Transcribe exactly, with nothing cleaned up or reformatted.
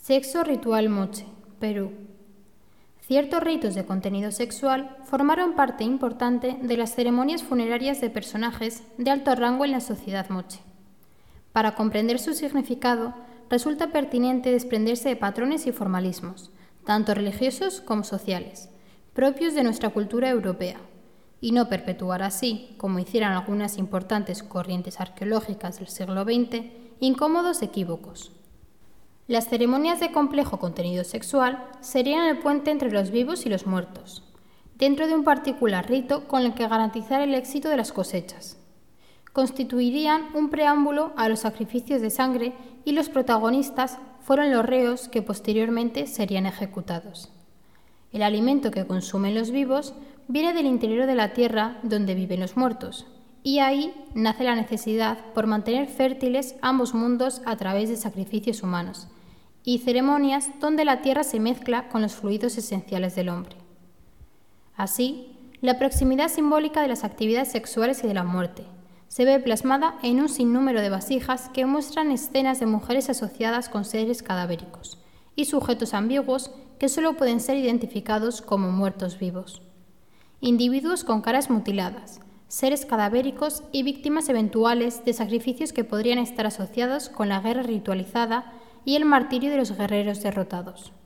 Sexo ritual moche, Perú. Ciertos ritos de contenido sexual formaron parte importante de las ceremonias funerarias de personajes de alto rango en la sociedad moche. Para comprender su significado, resulta pertinente desprenderse de patrones y formalismos, tanto religiosos como sociales, propios de nuestra cultura europea, y no perpetuar así, como hicieran algunas importantes corrientes arqueológicas del siglo veinte, incómodos equívocos. Las ceremonias de complejo contenido sexual serían el puente entre los vivos y los muertos, dentro de un particular rito con el que garantizar el éxito de las cosechas. Constituirían un preámbulo a los sacrificios de sangre y los protagonistas fueron los reos que posteriormente serían ejecutados. El alimento que consumen los vivos viene del interior de la tierra donde viven los muertos, y ahí nace la necesidad por mantener fértiles ambos mundos a través de sacrificios humanos y ceremonias donde la tierra se mezcla con los fluidos esenciales del hombre. Así, la proximidad simbólica de las actividades sexuales y de la muerte se ve plasmada en un sinnúmero de vasijas que muestran escenas de mujeres asociadas con seres cadavéricos y sujetos ambiguos que solo pueden ser identificados como muertos vivos. Individuos con caras mutiladas, seres cadavéricos y víctimas eventuales de sacrificios que podrían estar asociados con la guerra ritualizada y el martirio de los guerreros derrotados.